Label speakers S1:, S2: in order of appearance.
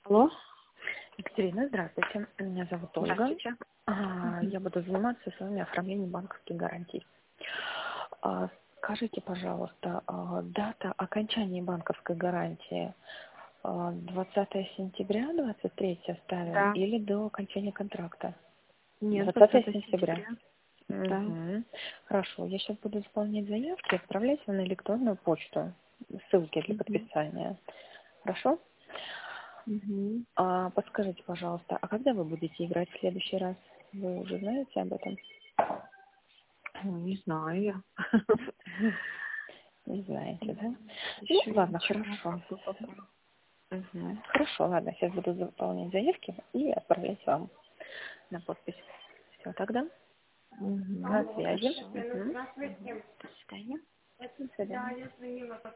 S1: Алло,
S2: Екатерина, здравствуйте. Меня зовут Ольга.
S1: здравствуйте.
S2: Я буду заниматься с вами оформлением банковских гарантий. Скажите, пожалуйста, дата окончания банковской гарантии 20 сентября 23 ставим
S1: Да.
S2: или до окончания контракта?
S1: Нет,
S2: 20
S1: 20
S2: сентября.
S1: сентября. Да.
S2: Мгм. Хорошо, я сейчас буду заполнять заявки, отправлять вам на электронную почту ссылки для
S1: Мгм.
S2: подписания. Хорошо?
S1: Мгм.
S2: Подскажите, пожалуйста, а когда вы будете играть в следующий раз? Вы уже знаете об этом?
S1: Не знаю я.
S2: Не знаете, да? Ну,
S1: Еще
S2: ладно,
S1: ничего,
S2: хорошо.
S1: как бы пока.
S2: Хорошо, ладно, сейчас буду заполнять заявки и отправлять вам на подпись. Все, тогда на связи.
S1: Хорошо.
S2: Мгм.
S1: Мгм. До свидания.
S2: До свидания.